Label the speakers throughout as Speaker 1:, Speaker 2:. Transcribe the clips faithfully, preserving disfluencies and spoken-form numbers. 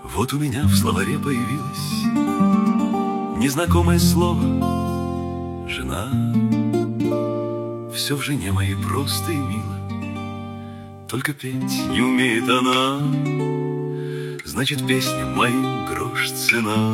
Speaker 1: Вот у меня в словаре появилось незнакомое слово «жена». Все в жене моей просто и мило, только петь не умеет она, значит, песням моим грош цена.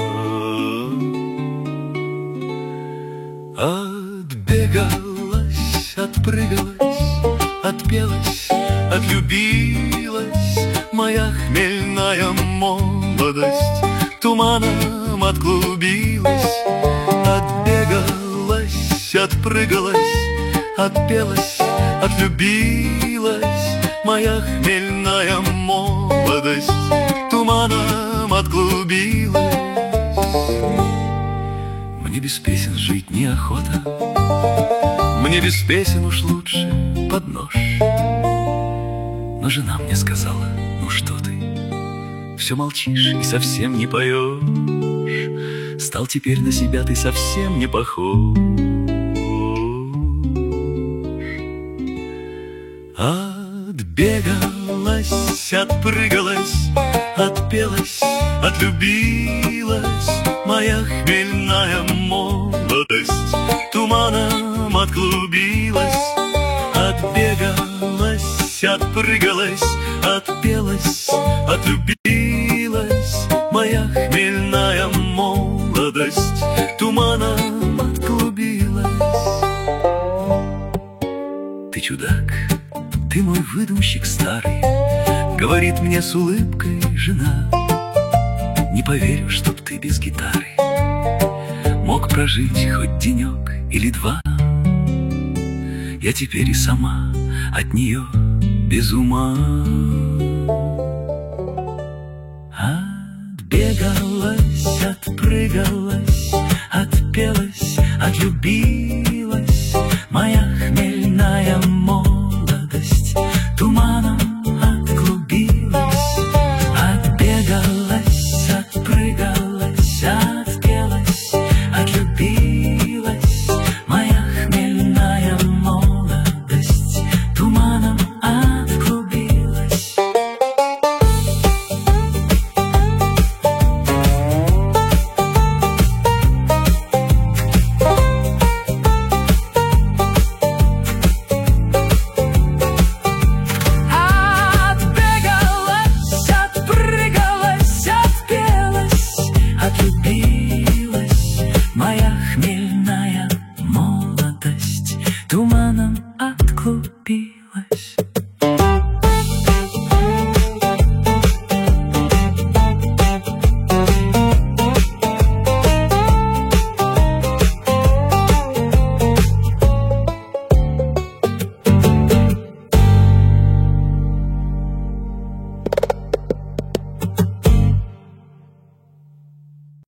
Speaker 1: Отбегалась, отпрыгалась, отпелась, отлюбилась моя хмельная молодость, туманом отклубилась. Отбегалась, отпрыгалась, отпелась, отлюбилась моя хмельная молодость, туманом отклубилась. Мне без песен жить неохота, мне без песен уж лучше под нож. Но жена мне сказала: ну что ты, все молчишь и совсем не поешь, стал теперь на себя ты совсем не похож. Отбегалась, отпрыгалась, отпелась, отлюбилась моя хмельная молодость, туманом отклубилась. Отбегалась, отпрыгалась, отпелась, отлюбилась моя хмельная молодость, туманом отклубилась. Ты чудак, ты мой выдумщик старый, говорит мне с улыбкой жена. Не поверю, чтоб ты без гитары мог прожить хоть денек или два. Я теперь и сама от нее без ума. Отбегалась, отпрыгалась, отпелась, отлюбилась